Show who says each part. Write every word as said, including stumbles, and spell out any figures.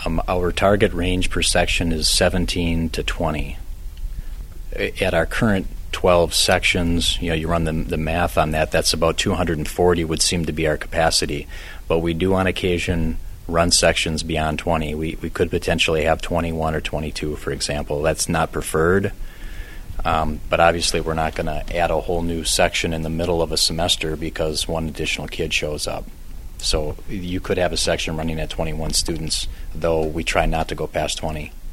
Speaker 1: Um, our target range per section is seventeen to twenty. At our current twelve sections, you know, you run the, the math on that, that's about two hundred forty would seem to be our capacity. But we do on occasion run sections beyond twenty. We, we could potentially have twenty-one or twenty-two, for example. That's not preferred. Um, but obviously we're not going to add a whole new section in the middle of a semester because one additional kid shows up. So you could have a section running at twenty-one students, though we try not to go past twenty.